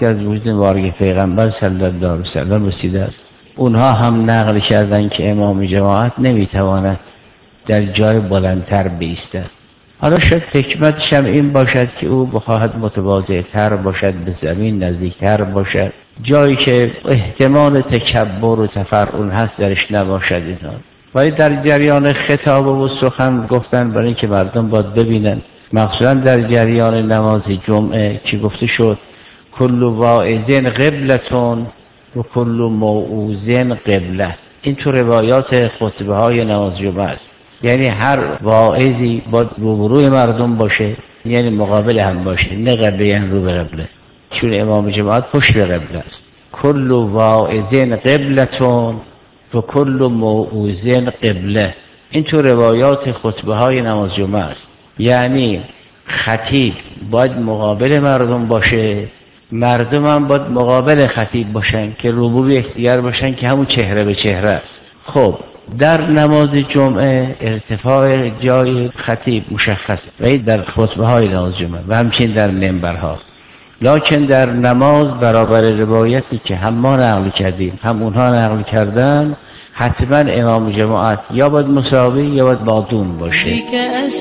وقتی از وجود مبارک پیغمبر صلی الله علیه و سلم رسیده است. اونها هم نقل کردن که امام جماعت نمیتواند در جای بلندتر بایستد. حالا شاید حکمتش هم این باشد که او بخواهد متواضع‌تر باشد، به زمین نزدیکتر باشد، جایی که احتمال تکبر و تفرعن هست درش نباشد اینها. ولی در جریان خطاب و سخن گفتن برای اینکه مردم باید ببینن، مخصوصا در جریان نماز جمعه که گفته شد کل واعظ قبلتون و کل موعوظ قبله. این تو روایات خطبه های نماز جمعه است. یعنی هر واعظی باید روبروی مردم باشه، یعنی مقابل هم باشه، نه قبله یعنی رو به قبله، چون امام جماعت پشت به قبله است. کل واعظ قبلتون و کل موعوظ قبله. این تو روایات خطبه های نماز جمعه است. یعنی خطیب باید مقابل مردم باشه، مردم هم باید مقابل خطیب باشن که روبروی یکدیگر باشن که همون چهره به چهره است. خب در نماز جمعه ارتفاع جای خطیب مشخص و در خطبه های نماز جمعه و همچنین در منبرها. لکن در نماز برابر روایتی که هم ما نقل کردیم هم اونها نقل کردن، حتما امام جماعت یا باید مساوی یا باید بادون باشه. بك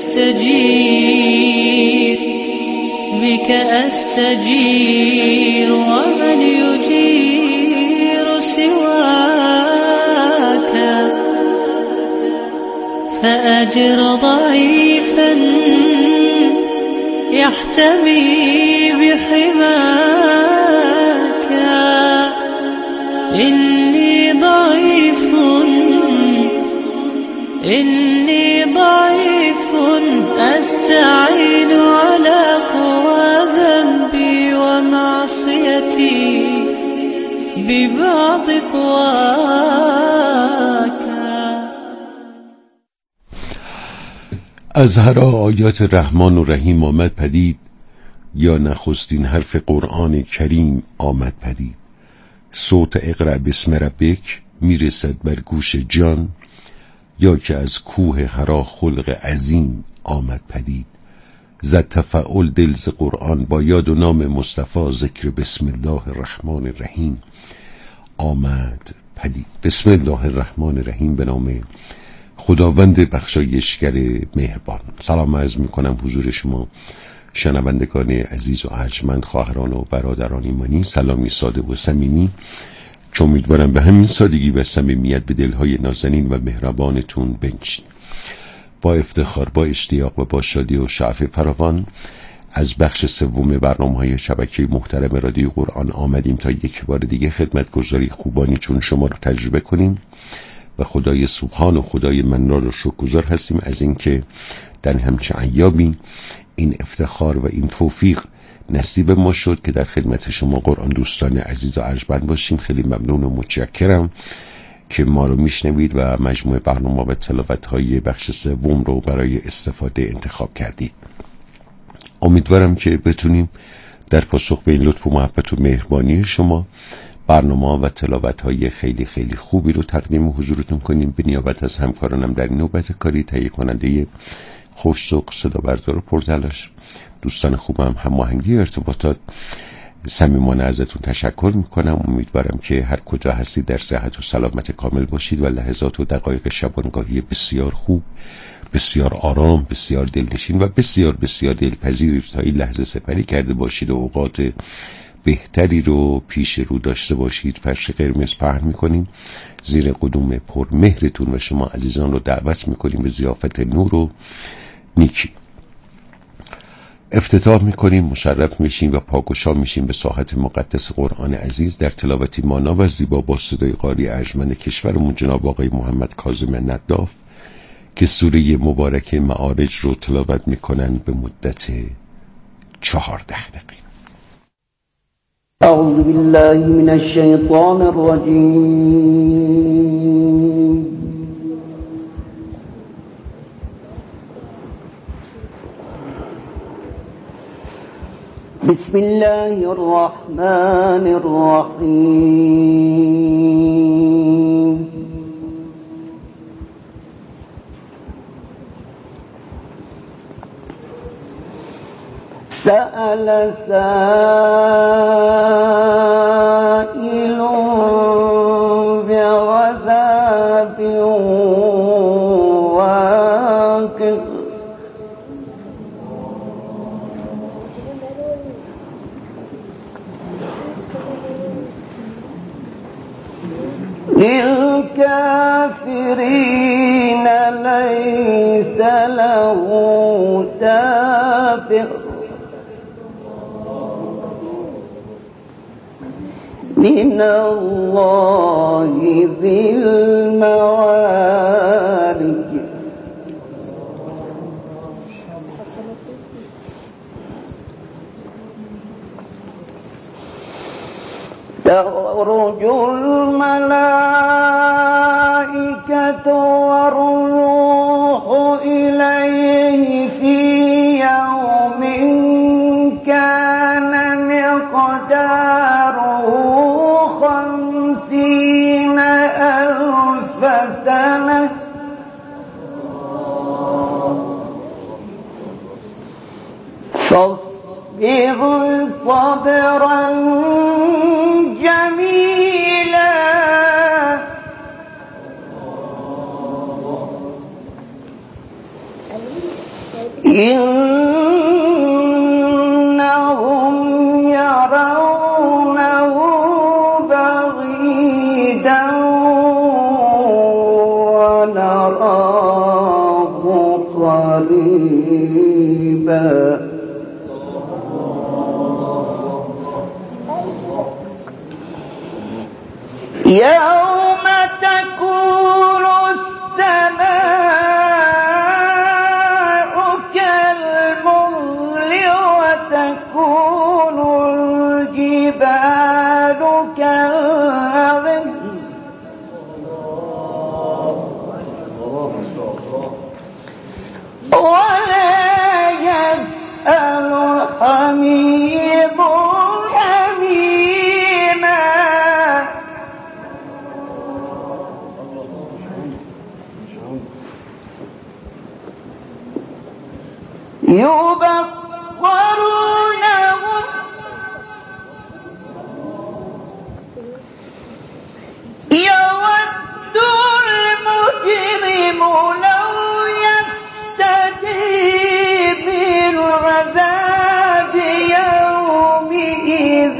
استجیر ومن یجیر سواک فأجر ضعیفا يحتمي بحماك إني ضعيف أستعين على قوى ذنبي ومعصيتي ببعض قواك. از هر آیات رحمان و رحیم آمد پدید، یا نخستین حرف قرآن کریم آمد پدید. صوت اقرأ بسم ربک میرسد بر گوش جان، یا که از کوه حرا خلق عظیم آمد پدید. زد تفعل دل ز قرآن، با یاد و نام مصطفی ذکر بسم الله الرحمن الرحیم آمد پدید. بسم الله الرحمن الرحیم، به نام خداوند بخشایشگر مهربان. سلام عرض میکنم حضور شما شنوندگان عزیز و ارجمند، خواهران و برادران ایمانی. سلامی ساده و صمیمی که امیدوارم به همین سادگی و صمیمیت به دلهای نازنین و مهربانتون بنشین. با افتخار، با اشتیاق و با شادی و شعف فراوان از بخش سوم برنامه‌های شبکه محترم رادیو قرآن آمدیم تا یک بار دیگه خدمتگزاری خوبانی چون شما رو تجربه کنیم و خدای سبحان و خدای منان رو شکرگزار هستیم از اینکه در همچه ایامی این افتخار و این توفیق نصیب ما شد که در خدمت شما قرآن دوستان عزیز و ارجمند باشیم. خیلی ممنون و متشکرم که ما رو میشنوید و مجموعه برنامه و تلاوت‌های بخش سوم رو برای استفاده انتخاب کردید. امیدوارم که بتونیم در پاسخ به این لطف و محبت و مهربانی شما برنامه و تلاوت‌های خیلی خیلی خوبی رو تقدیم حضورتون کنیم. به نیابت از همکارانم در نوبت کاری، تهیه کننده خوش‌ذوق، صدا بردار و پرتلاش، دوستان خوبم، هماهنگی ارتباطات، صمیمانه ازتون تشکر میکنم. امیدوارم که هر کجا هستید در صحت و سلامت کامل باشید و لحظات و دقایق شبانگاهی بسیار خوب، بسیار آرام، بسیار دلنشین و بسیار بسیار دلپذیری تا این لحظه سپری کرده باشید و اوقات بهتری رو پیش رو داشته باشید. فرش قرمز پهن میکنیم زیر قدوم پرمهرتون و شما عزیزان رو دعوت میکنیم به ضیافت نور و نیکی. افتتاح میکنیم، مشرف میشیم و پاکوشا میشیم به ساحت مقدس قرآن عزیز در تلاوتی مانا و زیبا با صدای قاری ارجمند کشورمون جناب آقای محمد کاظم نداف که سوره مبارک معارج رو تلاوت میکنن به مدت 14 دقیقه. اعوذ بالله من الشیطان الرجیم. بسم الله الرحمن الرحیم. سأل سائل للكافرين ليس له دافع من الله ذي المعارج تخرج الملائكة والروح إليه في يوم كان مقداره 50,000 سنة فاصبر صبرا جميلا إنهم يرونه بعيدا ونراه قريبا يوم تكون السماء كالمهل وتكون الجبال كالعهن ولا يسأل حميم حميما يبصرونهم يود المجرم لو يفتدي من عذاب يومئذ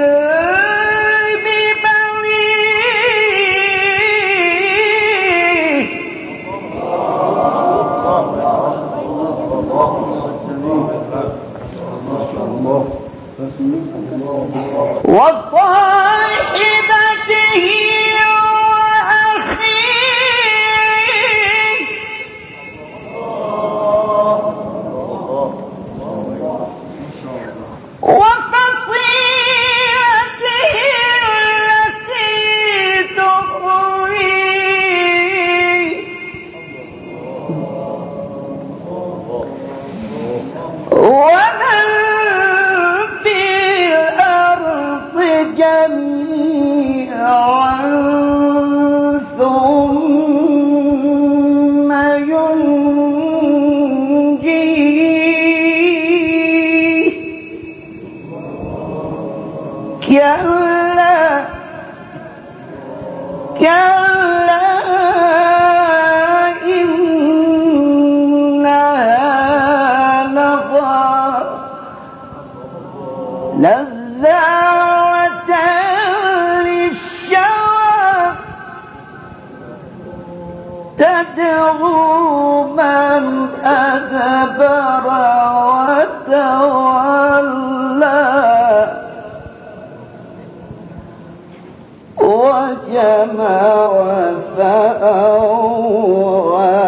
وصاحبته وأخيه وفصيلته التي تؤويه ومن في الأرض جميعا ثم ينجيه كلا كلا إنها لظى نزاعة للشوى تدعو من أدبر وتولى وجمع فأوعى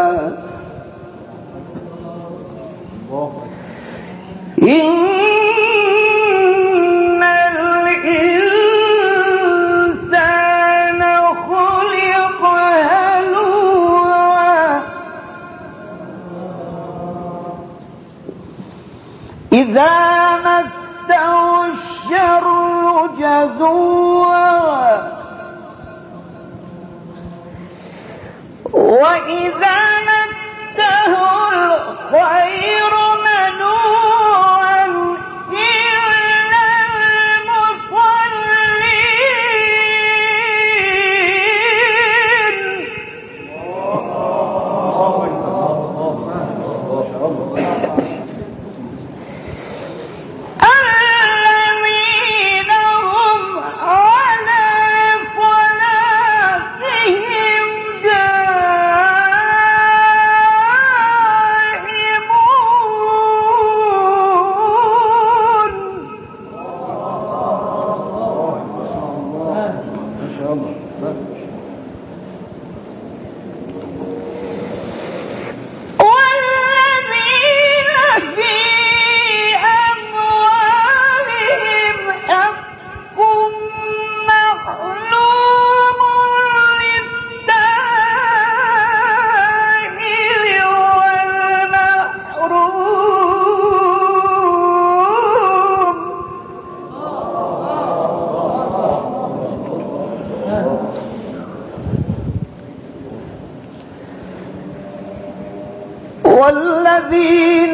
إن الإنسان خلق هلوعا إذا مسه الشر جزوعا وإذا مسه الخير منوعا إلا المصلين الذين هم على صلاتهم والذين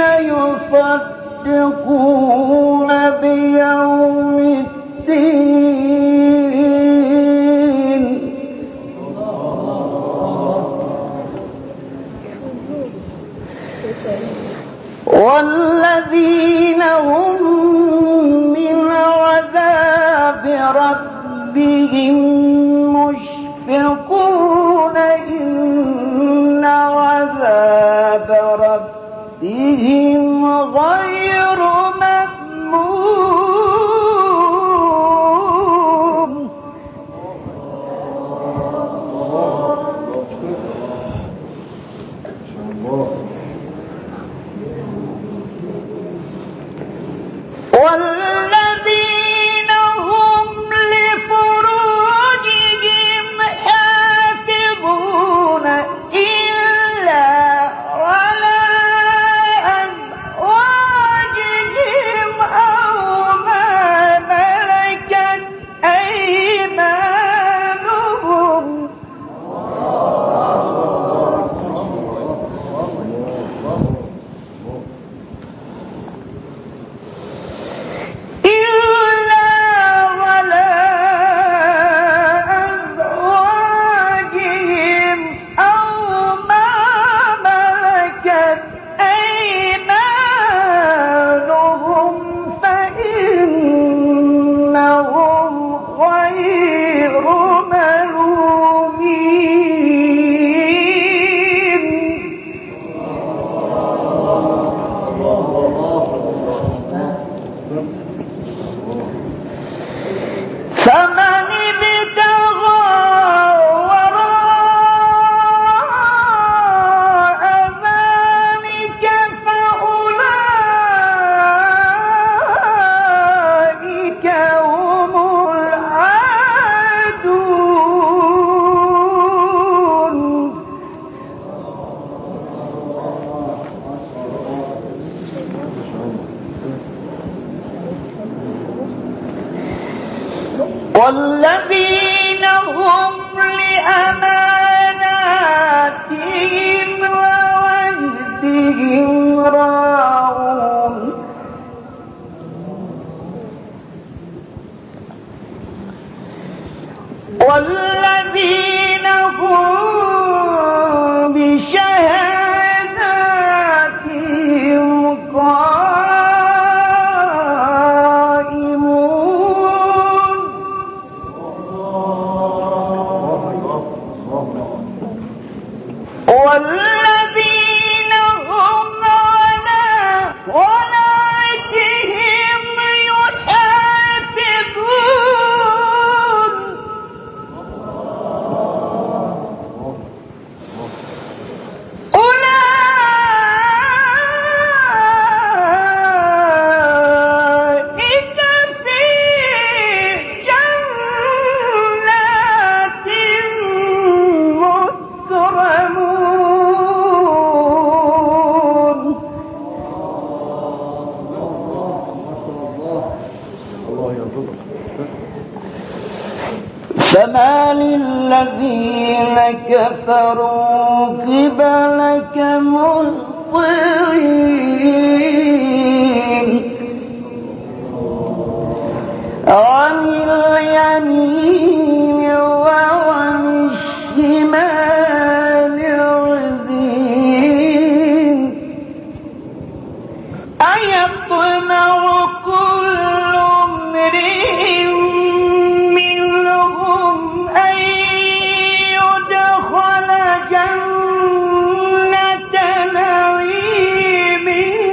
يصدقون بيوم الدين والذين هم من عذاب ربهم مشفقون إن عذاب ربهم غير مأمون والذين هم لفروجهم حافظون إلا على أزواجهم أو ما ملكت أيمانهم فمن ابتغى وراء ذلك فأولئك هم العادون والذين هم لأماناتهم وعهدهم راعون والذين هم بشهاداتهم قائمون والذين هم على صلاتهم يحافظون أولئك في جنات مكرمون فما للذين كفروا قبلك مهطعين عن اليمين وعن الشمال عزين أيطمع كل امرئ منهم أن يدخل جنة نعيم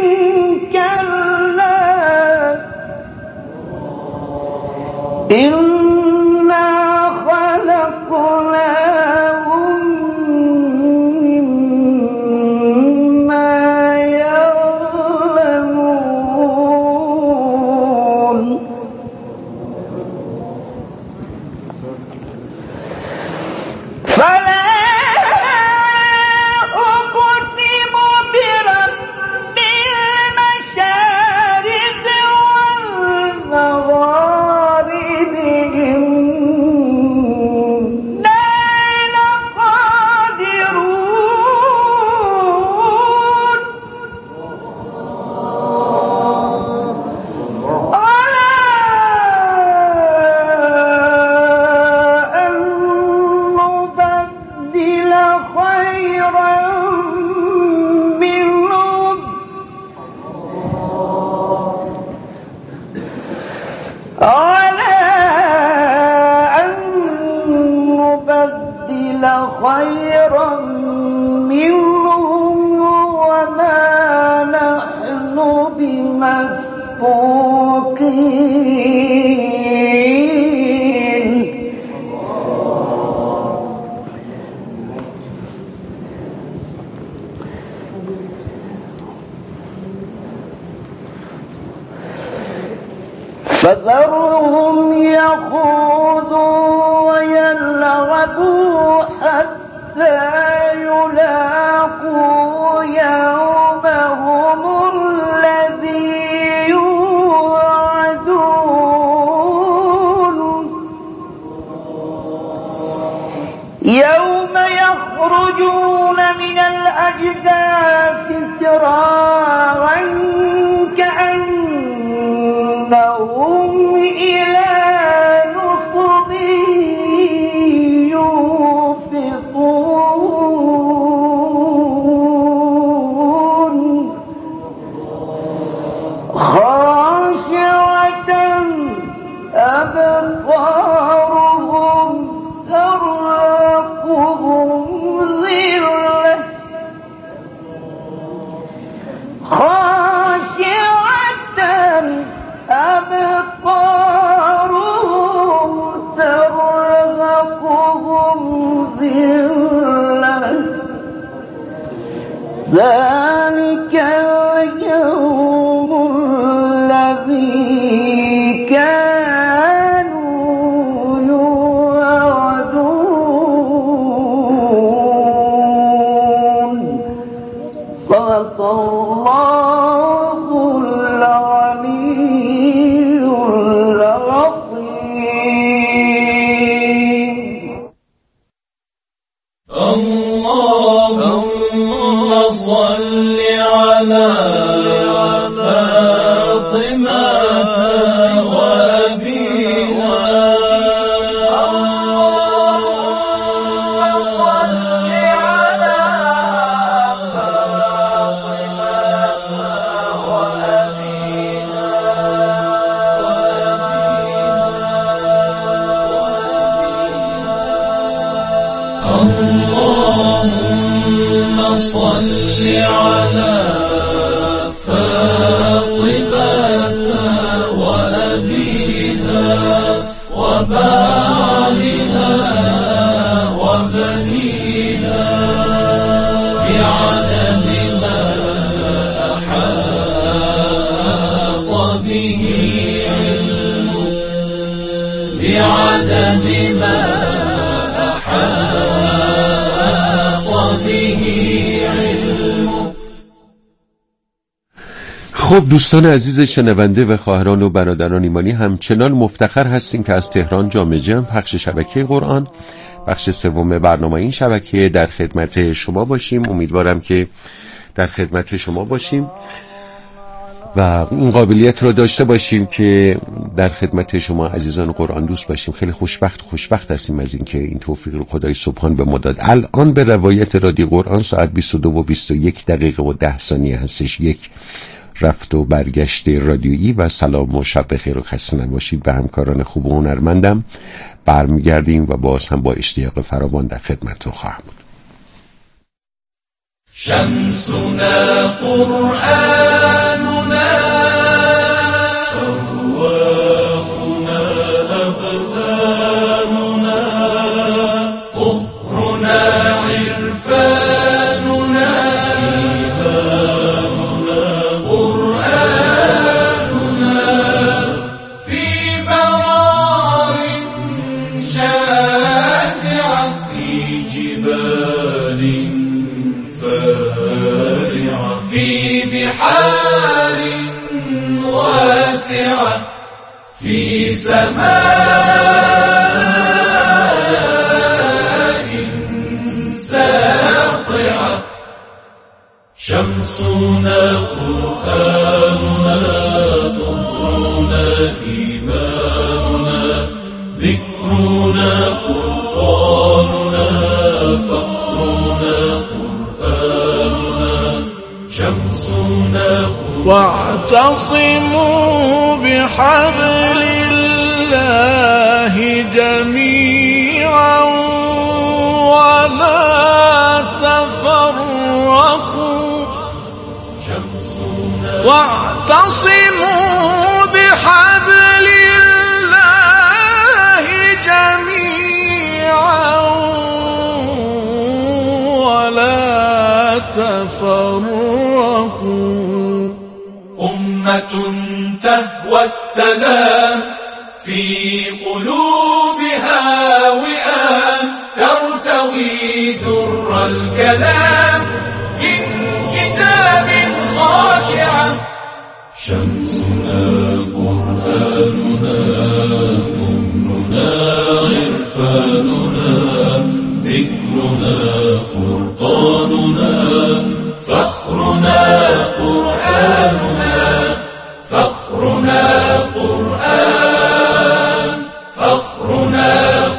كلا إنا خلقناهم ورزقناهم مما يعلمون فلا أقسم برب المشارق والمغارب إنا لقادرون على أن نبدل خيرا منهم على أن نبدل خيرا منهم وما نحن بمسبوقين فذرهم يخوضوا ويلعبوا حتى يلاقوا يومهم الذي يوعدون يوم يخرجون من الأجداث سراعا كأنهم إلى نصب يوفضون خاشعة أبصارهم ترهقهم ذلة خاشعة أبصارهم ترهقهم ذلة ذلك اليوم الذي كانوا يوعدون صدق الله العلي العظيم اللهم صل على فاطمة وأبيها اللهم صل على فاطمة وأبيها اللهم صل على فاطمة وأبيها وبعلها وبنيها بعدد ما أحاط به علمك بعدد ما أحاط به علمك. خب دوستان عزیز شنونده و خواهران و برادران ایمانی، همچنان مفتخر هستیم که از تهران جامع جم پخش شبکه قرآن بخش سوم برنامه این شبکه در خدمت شما باشیم. امیدوارم که در خدمت شما باشیم و این قابلیت رو داشته باشیم که در خدمت شما عزیزان قرآن دوست باشیم. خیلی خوشبخت هستیم از این که این توفیق رو خدای سبحان به ما داد. الان به روایت رادیو قرآن ساعت 22 و 21 دقیقه و 10 ثانیه هستش. یک رفت و برگشت رادیویی و سلام و شب بخیر و خسته نباشید به همکاران خوب و هنرمندم. برمیگردیم و باز هم با اشتیاق فراوان در خدمتتون خواهم بود. شمسنا قرآننا أرواحنا أبداننا ساطعة شمسنا قرآننا طهرنا إيماننا ذكرنا فرقاننا فخرنا قرآننا شمسنا واعتصموا بحبل الله جميعا ولا تفرقوا واعتصموا بحبل الله جميعا ولا تفرقوا أمة تهوى السلام في قلوبها وئام ترتوي در الكلام من كتاب خاشعة شمسنا قرآننا ضمننا عرفاننا ذكرنا فرقاننا فخرنا قرآننا فخرنا قرآن فخرنا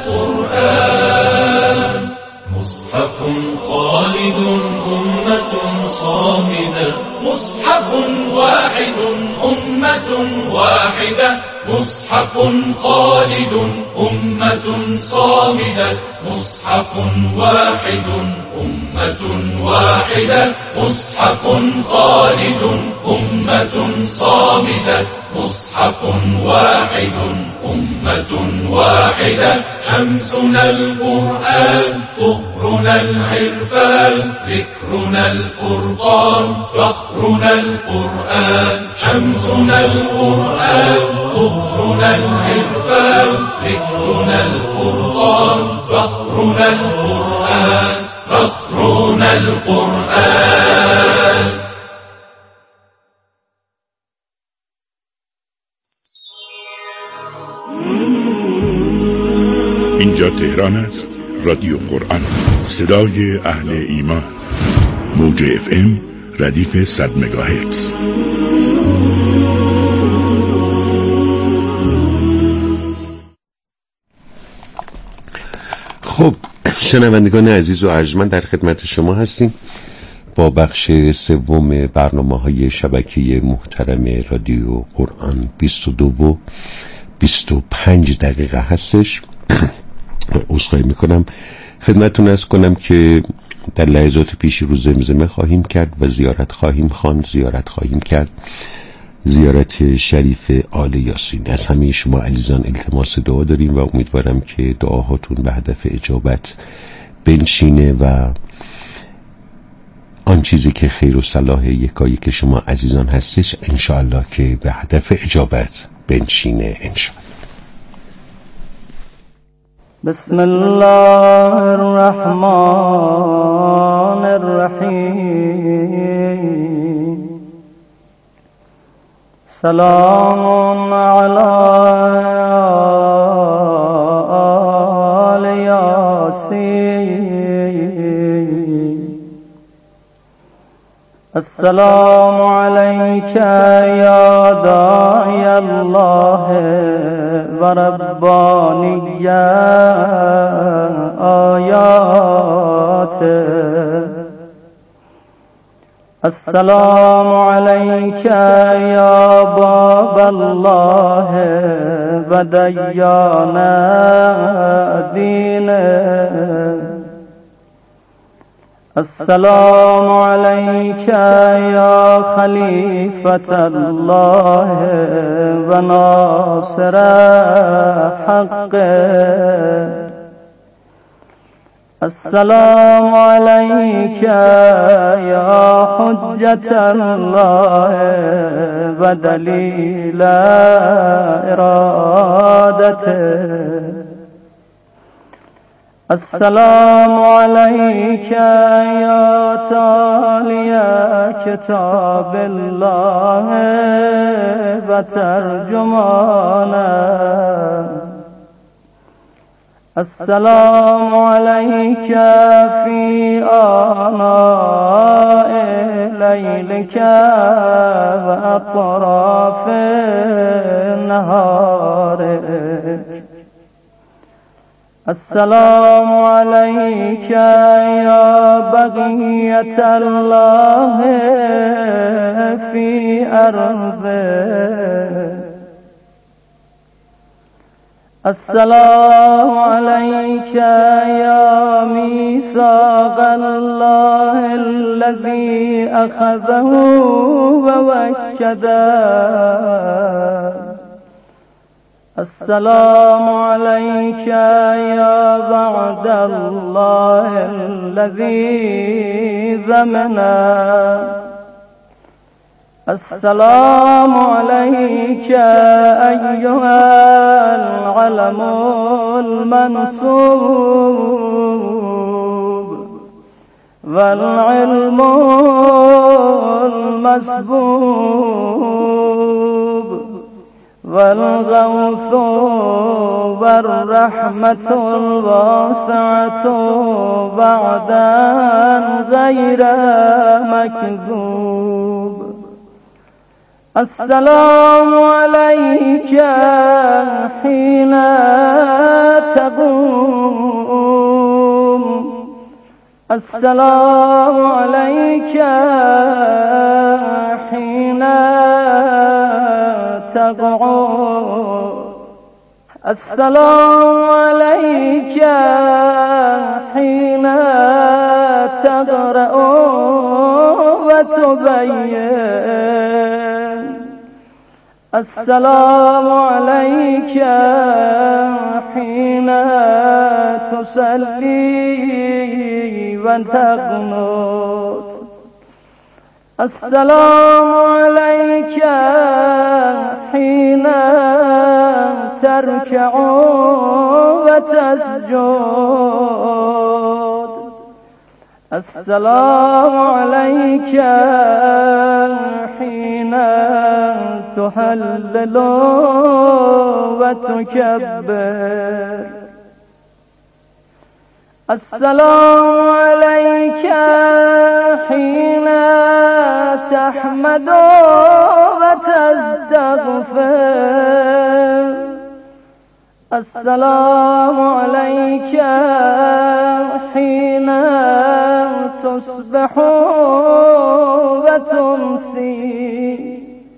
قرآن مصحف خالد أمة صامدة مصحف واحد أمة واحدة مصحف خالد أمة صامدة مصحف واحد أمة واحدة مصحف خالد أمة صامدة مصحف واحد أمة واحدة شمسنا القرآن طهرنا العرفان ذكرنا الفرقان فخرنا القرآن شمسنا القرآن طهرنا العرفان ذكرنا الفرقان فخرنا القرآن فخرنا القرآن. اینجا تهران است، رادیو قرآن، صدای اهل ایمان، موج FM ردیف 100 مگاهرتز. خب شنوندگان عزیز و ارجمند، در خدمت شما هستیم با بخش سوم برنامه‌های شبکه محترم رادیو قرآن. 22 و 25 دقیقه هستش. عذرخواهی میکنم خدمتتون عرض کنم که در لحظات پیشی رو زمزمه خواهیم کرد و زیارت خواهیم خواند، زیارت خواهیم کرد، زیارت شریف آل یاسین. از همه شما عزیزان التماس دعا داریم و امیدوارم که دعاهاتون به هدف اجابت بنشینه و آن چیزی که خیر و صلاح یکایی که شما عزیزان هستش انشاءالله که به هدف اجابت بنشینه انشاءالله. بسم الله الرحمن الرحیم سلام علی آل یاسین السلام علیک یا داعی الله و ربانی آیات السلام علیک یا باب الله و دیان دین السلام علیک یا خلیفة الله و ناصر حق السلام علیک یا حجة الله و دلیل ارادته السلام عليك يا تالي كتاب الله وترجمانه. السلام عليك في آناء ليلك وأطراف نهارك. السلام عليك يا بقية الله في أرضه. السلام عليك يا ميثاق الله الذي أخذه ووكده. السلام عليك يا بعد الله الذي ضمنه. السلام عليك أيها العلم المنصوب والعلم المسبوب والغوث والرحمة الواسعة بعدا غير مكذوب. السلام عليك حين تقوم. السلام عليك حين تقعد. السلام عليك حين تقرأ وتبين. السلام عليك حين تصلي وتقنت. السلام عليك حين تركع وتسجد. السلام عليك حين تهلل وتكبر. السلام عليك حين تحمد وتستغفر. السلام عليك حين تصبح وتمسي.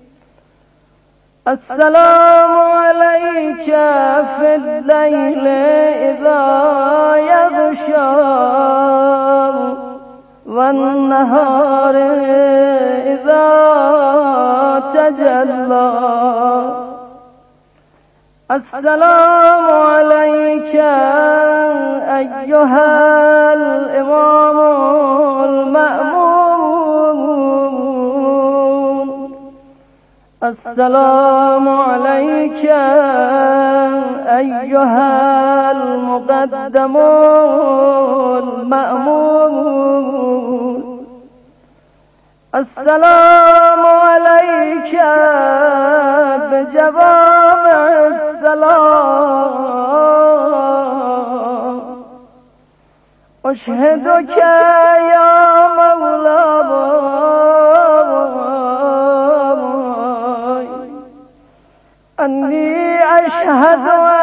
السلام عليك في الليل إذا يغشى والنهار إذا تجلى. السلام عليك أيها الإمام المأمون. السلام عليك أيها المقدم المأمون. السلام عليك بجوامع السلام. أشهدك يا مولاي أني أشهد